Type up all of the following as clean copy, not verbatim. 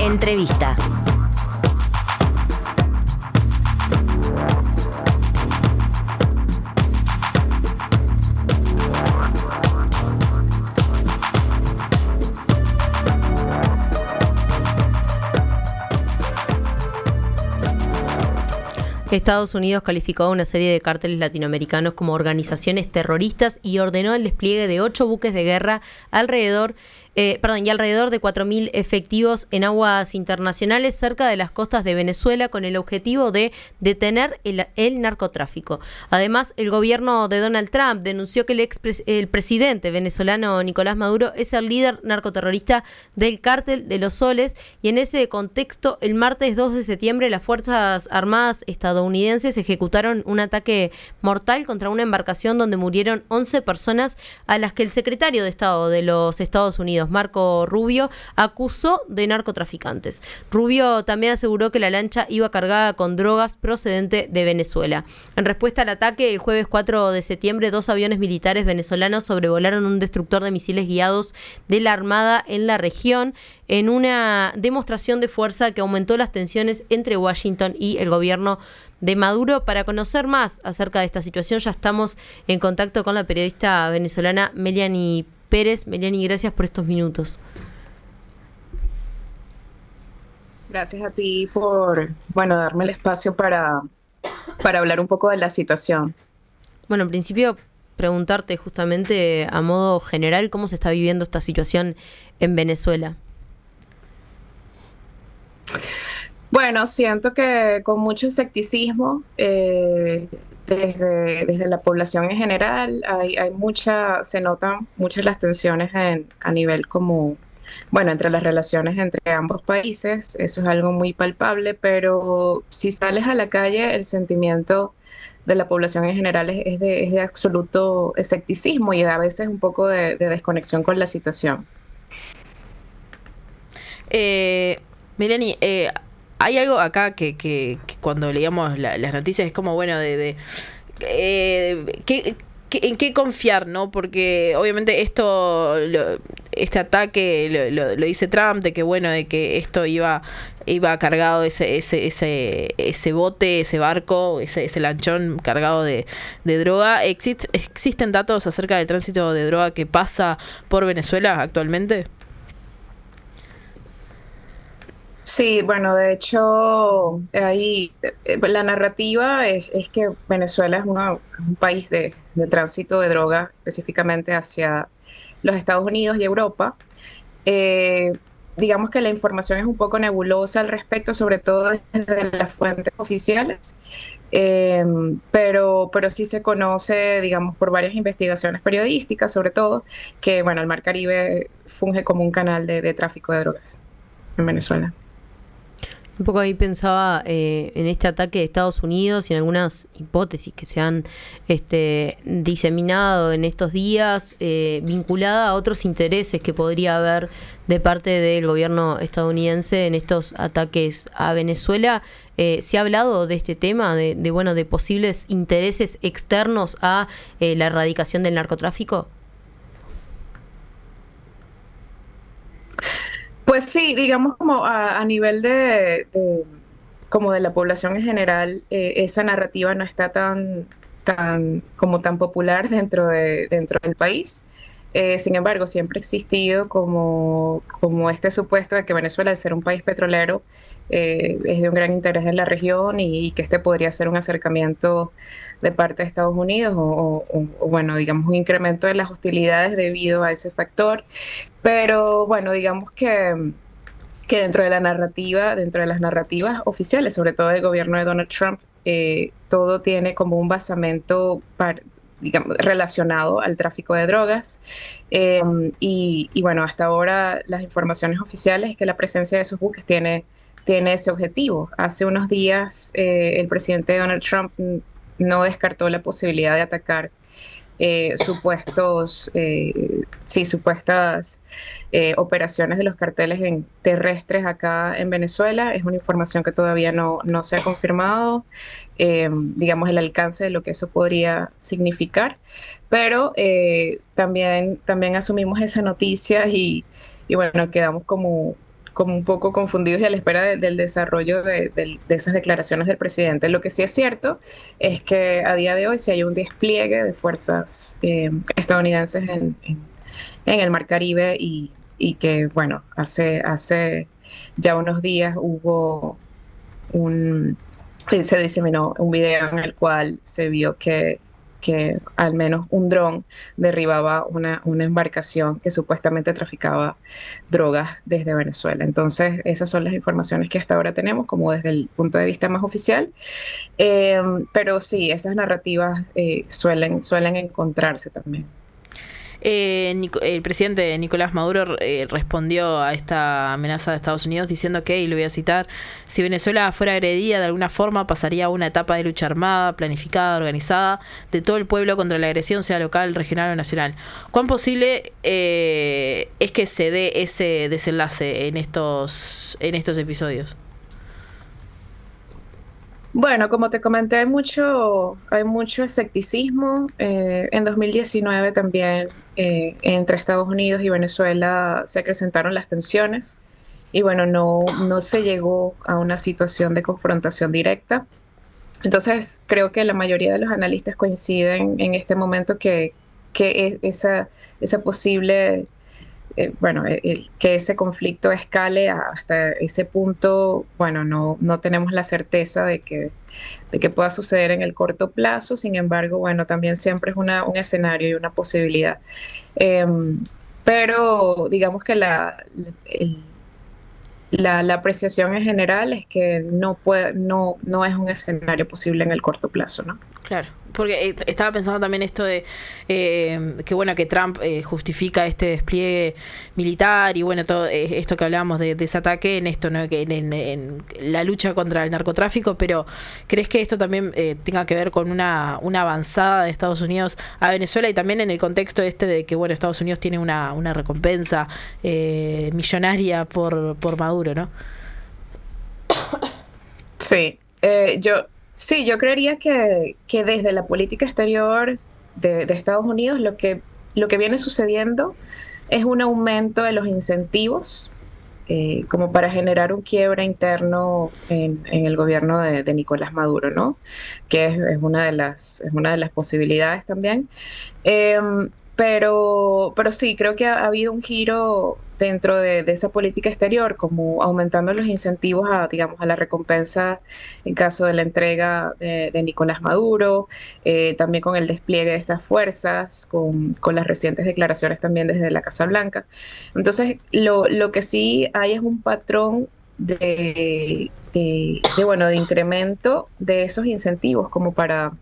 Entrevista. Estados Unidos calificó a una serie de cárteles latinoamericanos como organizaciones terroristas y ordenó el despliegue de 8 buques de guerra alrededor de 4.000 efectivos en aguas internacionales cerca de las costas de Venezuela con el objetivo de detener el narcotráfico. Además, el gobierno de Donald Trump denunció que el presidente venezolano Nicolás Maduro es el líder narcoterrorista del Cártel de los Soles, y en ese contexto, el martes 2 de septiembre, las Fuerzas Armadas estadounidenses ejecutaron un ataque mortal contra una embarcación donde murieron 11 personas a las que el secretario de Estado de los Estados Unidos, Marco Rubio, acusó de narcotraficantes. Rubio también aseguró que la lancha iba cargada con drogas procedente de Venezuela. En respuesta al ataque, el jueves 4 de septiembre, 2 aviones militares venezolanos sobrevolaron un destructor de misiles guiados de la Armada en la región, en una demostración de fuerza que aumentó las tensiones entre Washington y el gobierno de Maduro. Para conocer más acerca de esta situación, ya estamos en contacto con la periodista venezolana Meliani Pérez. Meliani, gracias por estos minutos. Gracias a ti por, darme el espacio para hablar un poco de la situación. Bueno, en principio, preguntarte justamente a modo general cómo se está viviendo esta situación en Venezuela. Bueno, siento que con mucho escepticismo desde la población en general se notan muchas las tensiones a nivel entre las relaciones entre ambos países. Eso es algo muy palpable, pero si sales a la calle, el sentimiento de la población en general es de absoluto escepticismo y a veces un poco de desconexión con la situación. Melanie, hay algo acá que cuando leíamos las noticias es como, bueno, ¿en qué confiar, no? Porque obviamente este ataque lo dice Trump, de que bueno, de que esto iba cargado ese bote, ese barco, ese lanchón cargado de droga. ¿Existen datos acerca del tránsito de droga que pasa por Venezuela actualmente? Sí, bueno, de hecho, ahí la narrativa es que Venezuela es un país de tránsito de droga, específicamente hacia los Estados Unidos y Europa. Digamos que la información es un poco nebulosa al respecto, sobre todo desde las fuentes oficiales, pero sí se conoce, digamos, por varias investigaciones periodísticas, sobre todo, que, el Mar Caribe funge como un canal de tráfico de drogas en Venezuela. Un poco ahí pensaba en este ataque de Estados Unidos y en algunas hipótesis que se han diseminado en estos días, vinculada a otros intereses que podría haber de parte del gobierno estadounidense en estos ataques a Venezuela. ¿Se ha hablado de este tema, de posibles intereses externos a la erradicación del narcotráfico? Pues sí, digamos como a nivel como de la población en general, esa narrativa no está tan popular dentro del país. Sin embargo, siempre ha existido como este supuesto de que Venezuela, al ser un país petrolero, es de un gran interés en la región y que podría ser un acercamiento de parte de Estados Unidos o digamos, un incremento de las hostilidades debido a ese factor. Pero digamos que dentro de las narrativas oficiales, sobre todo del gobierno de Donald Trump, todo tiene como un basamento digamos, relacionado al tráfico de drogas. Hasta ahora las informaciones oficiales es que la presencia de esos buques tiene ese objetivo. Hace unos días el presidente Donald Trump no descartó la posibilidad de atacar supuestas operaciones de los carteles terrestres acá en Venezuela. Es una información que todavía no se ha confirmado, digamos, el alcance de lo que eso podría significar, pero también asumimos esa noticia y quedamos como como un poco confundidos y a la espera del desarrollo de esas declaraciones del presidente. Lo que sí es cierto es que a día de hoy sí hay un despliegue de fuerzas estadounidenses en el Mar Caribe y que, bueno, hace ya unos días se diseminó un video en el cual se vio que al menos un dron derribaba una embarcación que supuestamente traficaba drogas desde Venezuela. Entonces, esas son las informaciones que hasta ahora tenemos, como desde el punto de vista más oficial. Pero sí, esas narrativas suelen encontrarse también. El presidente Nicolás Maduro respondió a esta amenaza de Estados Unidos diciendo que, y lo voy a citar, si Venezuela fuera agredida de alguna forma pasaría a una etapa de lucha armada, planificada, organizada, de todo el pueblo contra la agresión, sea local, regional o nacional. ¿Cuán posible es que se dé ese desenlace en estos episodios? Bueno, como te comenté, hay mucho escepticismo. En 2019 también entre Estados Unidos y Venezuela se acrecentaron las tensiones y bueno, no se llegó a una situación de confrontación directa. Entonces, creo que la mayoría de los analistas coinciden en este momento que esa posible que ese conflicto escale hasta ese punto, bueno, no tenemos la certeza de que pueda suceder en el corto plazo. Sin embargo, bueno, también siempre es un escenario y una posibilidad. Pero digamos que la apreciación en general es que no es un escenario posible en el corto plazo, ¿no? Claro, porque estaba pensando también esto de que bueno, que Trump justifica este despliegue militar y bueno, todo esto que hablábamos de ese ataque en esto, ¿no? Que en la lucha contra el narcotráfico, pero ¿crees que esto también tenga que ver con una avanzada de Estados Unidos a Venezuela y también en el contexto de que bueno, Estados Unidos tiene una recompensa millonaria por Maduro, ¿no? Sí, yo creería que desde la política exterior de Estados Unidos lo que viene sucediendo es un aumento de los incentivos como para generar un quiebre interno en el gobierno de Nicolás Maduro, ¿no? Que es una de las posibilidades también. Pero sí, creo que ha habido un giro dentro de esa política exterior, como aumentando los incentivos digamos, a la recompensa en caso de la entrega de Nicolás Maduro, también con el despliegue de estas fuerzas, con las recientes declaraciones también desde la Casa Blanca. Entonces, lo que sí hay es un patrón de incremento de esos incentivos como para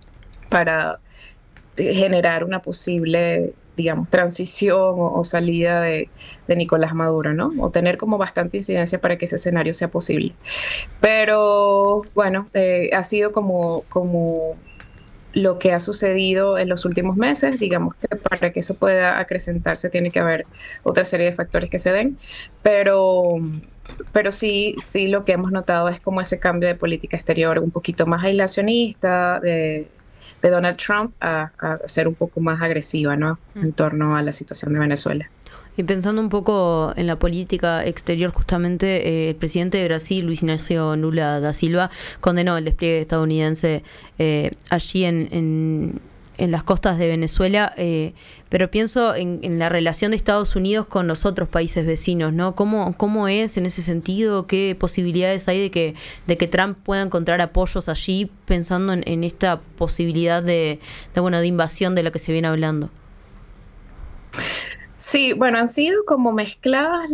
generar una posible, digamos, transición o salida de Nicolás Maduro, ¿no? O tener como bastante incidencia para que ese escenario sea posible. Pero, bueno, ha sido como lo que ha sucedido en los últimos meses. Digamos que para que eso pueda acrecentarse tiene que haber otra serie de factores que se den, pero sí lo que hemos notado es como ese cambio de política exterior un poquito más aislacionista de Donald Trump a ser un poco más agresiva, ¿no? En torno a la situación de Venezuela. Y pensando un poco en la política exterior, justamente el presidente de Brasil, Luis Ignacio Lula da Silva, condenó el despliegue estadounidense allí en las costas de Venezuela, pero pienso en la relación de Estados Unidos con los otros países vecinos, ¿no? ¿Cómo es en ese sentido? ¿Qué posibilidades hay de que Trump pueda encontrar apoyos allí, pensando en esta posibilidad de invasión de la que se viene hablando? Sí, bueno, han sido como mezcladas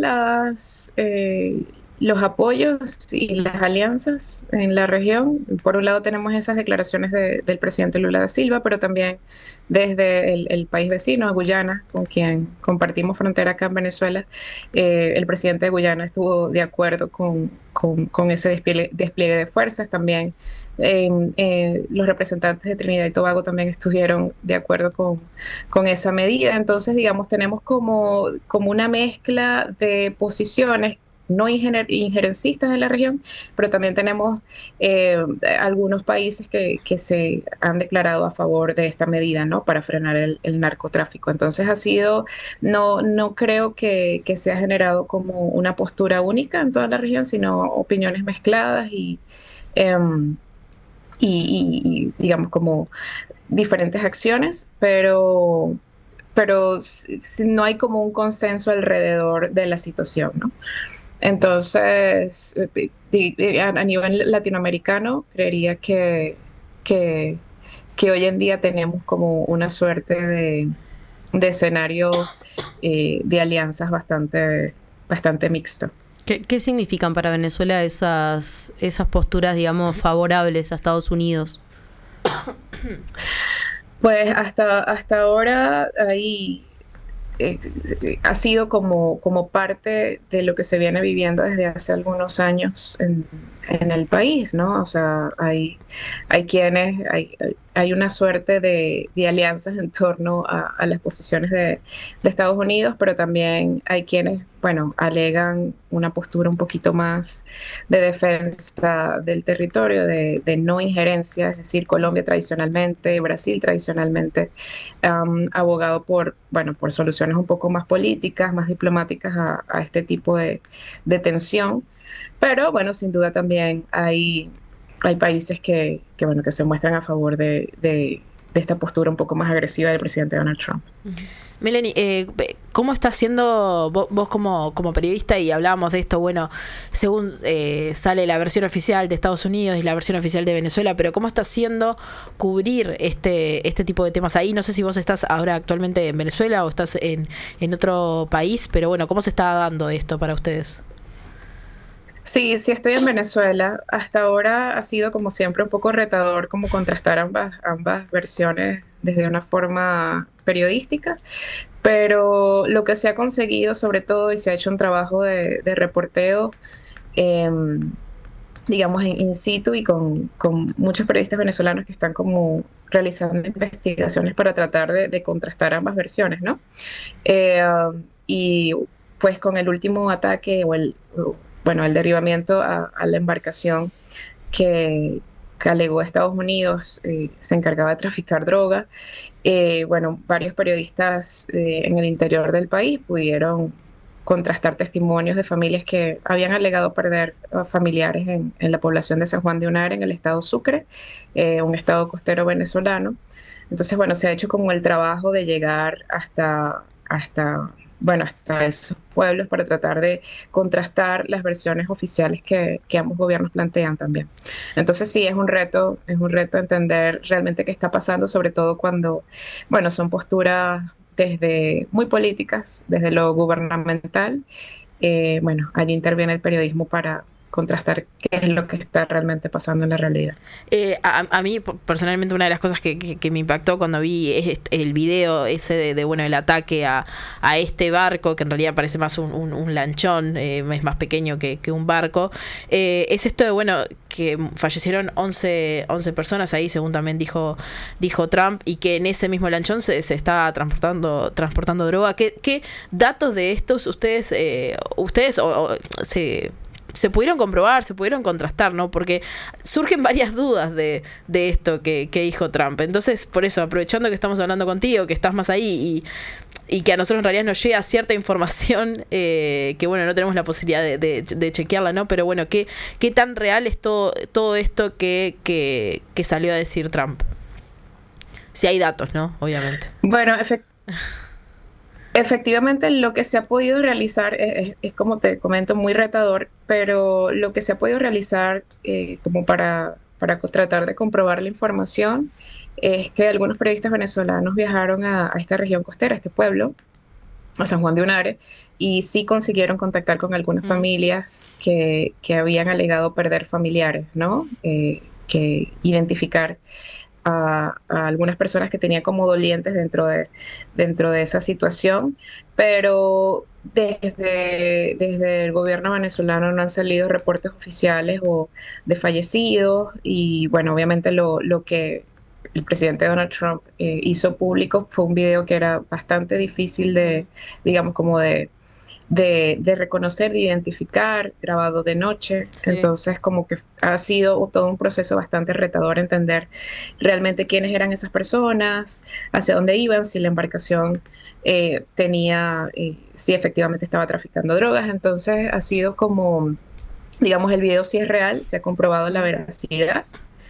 los apoyos y las alianzas en la región. Por un lado tenemos esas declaraciones del presidente Lula da Silva, pero también desde el país vecino, Guyana, con quien compartimos frontera acá en Venezuela, el presidente de Guyana estuvo de acuerdo con ese despliegue de fuerzas. También los representantes de Trinidad y Tobago también estuvieron de acuerdo con esa medida. Entonces, digamos, tenemos como una mezcla de posiciones no injerencistas en la región, pero también tenemos algunos países que se han declarado a favor de esta medida, ¿no? Para frenar el narcotráfico. Entonces no creo que se ha generado como una postura única en toda la región, sino opiniones mezcladas em, y digamos como diferentes acciones, pero no hay como un consenso alrededor de la situación, ¿no? Entonces, a nivel latinoamericano, creería que, que hoy en día tenemos como una suerte de escenario de alianzas bastante mixto. ¿Qué significan para Venezuela esas posturas, digamos, favorables a Estados Unidos? Pues hasta ahora ha sido como parte de lo que se viene viviendo desde hace algunos años en el país, ¿no? O sea, hay una suerte de alianzas en torno a las posiciones de Estados Unidos, pero también hay quienes, bueno, alegan una postura un poquito más de defensa del territorio, de no injerencia, es decir, Colombia tradicionalmente, Brasil tradicionalmente, abogado por soluciones un poco más políticas, más diplomáticas a este tipo de tensión. Pero bueno, sin duda también hay países que se muestran a favor de esta postura un poco más agresiva del presidente Donald Trump. Melanie, ¿cómo está haciendo vos como periodista? Y hablábamos de esto, bueno, según sale la versión oficial de Estados Unidos y la versión oficial de Venezuela, pero ¿cómo está haciendo cubrir este tipo de temas ahí? No sé si vos estás ahora actualmente en Venezuela o estás en otro país, pero bueno, ¿cómo se está dando esto para ustedes? Sí, estoy en Venezuela. Hasta ahora ha sido como siempre un poco retador como contrastar ambas versiones desde una forma periodística, pero lo que se ha conseguido sobre todo y se ha hecho un trabajo de reporteo, digamos, in situ y con muchos periodistas venezolanos que están como realizando investigaciones para tratar de contrastar ambas versiones, ¿no? Y pues con el último ataque el derribamiento a la embarcación que alegó Estados Unidos se encargaba de traficar droga. Varios periodistas en el interior del país pudieron contrastar testimonios de familias que habían alegado perder familiares en la población de San Juan de Unare, en el estado Sucre, un estado costero venezolano. Entonces, bueno, se ha hecho como el trabajo de llegar hasta esos pueblos para tratar de contrastar las versiones oficiales que ambos gobiernos plantean también. Entonces sí, es un reto entender realmente qué está pasando, sobre todo cuando, bueno, son posturas desde muy políticas, desde lo gubernamental. Allí interviene el periodismo para contrastar qué es lo que está realmente pasando en la realidad. A mí personalmente una de las cosas que me impactó cuando vi el video ese de el ataque a este barco, que en realidad parece más un lanchón, es más pequeño que un barco, es esto de que fallecieron 11 personas ahí, según también dijo Trump, y que en ese mismo lanchón se está transportando droga. ¿Qué datos de estos ustedes se pudieron comprobar, se pudieron contrastar, ¿no? Porque surgen varias dudas de esto que dijo Trump. Entonces, por eso, aprovechando que estamos hablando contigo, que estás más ahí y que a nosotros en realidad nos llega cierta información que, no tenemos la posibilidad de chequearla, ¿no? Pero bueno, ¿qué tan real es todo esto que salió a decir Trump? Si hay datos, ¿no? Obviamente. Bueno, efectivamente, lo que se ha podido realizar es, como te comento, muy retador, pero lo que se ha podido realizar como para tratar de comprobar la información es que algunos periodistas venezolanos viajaron a esta región costera, a este pueblo, a San Juan de Unare, y sí consiguieron contactar con algunas familias que habían alegado perder familiares, ¿no? Que identificar a algunas personas que tenían como dolientes dentro de esa situación, pero desde el gobierno venezolano no han salido reportes oficiales o de fallecidos, y bueno, obviamente lo que el presidente Donald Trump hizo público fue un video que era bastante difícil de de reconocer, de identificar, grabado de noche. Sí. Entonces, como que ha sido todo un proceso bastante retador entender realmente quiénes eran esas personas, hacia dónde iban, si la embarcación si efectivamente estaba traficando drogas. Entonces, ha sido como, digamos, el video sí es real, se ha comprobado la veracidad,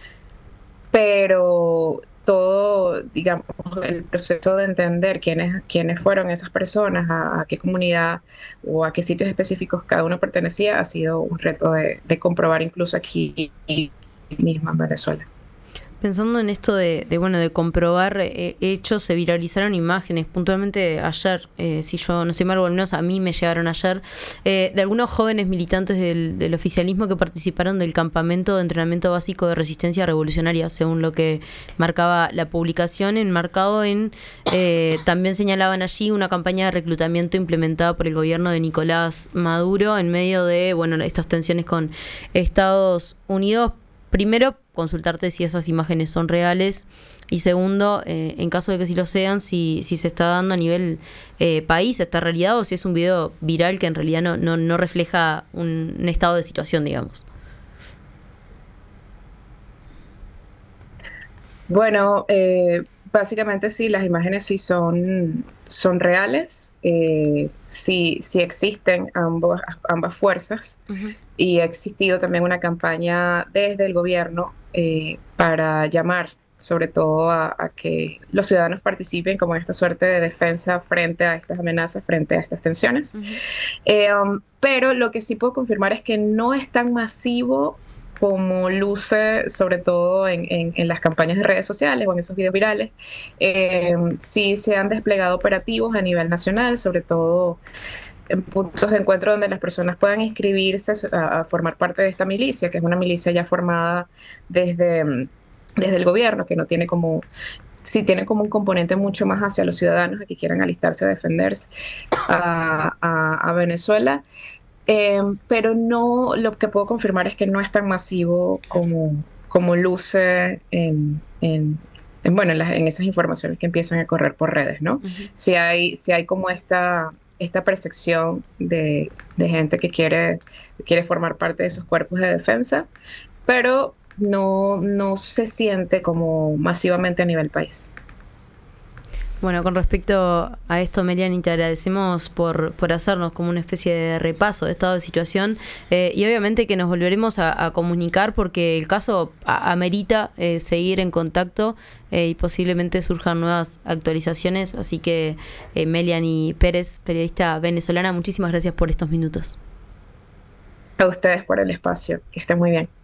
pero todo, digamos, el proceso de entender quiénes fueron esas personas, a qué comunidad o a qué sitios específicos cada uno pertenecía, ha sido un reto de comprobar incluso aquí mismo en Venezuela. Pensando en esto de comprobar hechos, se viralizaron imágenes, puntualmente ayer, si yo no estoy mal, o al menos a mí me llegaron ayer, de algunos jóvenes militantes del oficialismo que participaron del campamento de entrenamiento básico de resistencia revolucionaria, según lo que marcaba la publicación, enmarcado en, también señalaban allí una campaña de reclutamiento implementada por el gobierno de Nicolás Maduro en medio de, estas tensiones con Estados Unidos. Primero, consultarte si esas imágenes son reales y segundo, en caso de que sí lo sean, si se está dando a nivel país esta realidad o si es un video viral que en realidad no refleja un estado de situación, digamos. Bueno, básicamente sí, las imágenes sí son reales, sí existen ambas fuerzas. Uh-huh. Y ha existido también una campaña desde el gobierno para llamar sobre todo a que los ciudadanos participen como en esta suerte de defensa frente a estas amenazas, frente a estas tensiones. Uh-huh. Pero lo que sí puedo confirmar es que no es tan masivo como luce, sobre todo en las campañas de redes sociales o en esos videos virales. Sí se han desplegado operativos a nivel nacional, sobre todo en puntos de encuentro donde las personas puedan inscribirse a formar parte de esta milicia, que es una milicia ya formada desde el gobierno, que no tiene sí tiene como un componente mucho más hacia los ciudadanos que quieran alistarse a defenderse a Venezuela. Pero no, lo que puedo confirmar es que no es tan masivo como luce en esas informaciones que empiezan a correr por redes, ¿no? Uh-huh. Si hay como esta percepción de gente que quiere formar parte de esos cuerpos de defensa, pero no se siente como masivamente a nivel país. Bueno, con respecto a esto, Meliani, te agradecemos por hacernos como una especie de repaso de estado de situación y obviamente que nos volveremos a comunicar porque el caso amerita seguir en contacto y posiblemente surjan nuevas actualizaciones. Así que Meliani Pérez, periodista venezolana, muchísimas gracias por estos minutos. A ustedes por el espacio. Que estén muy bien.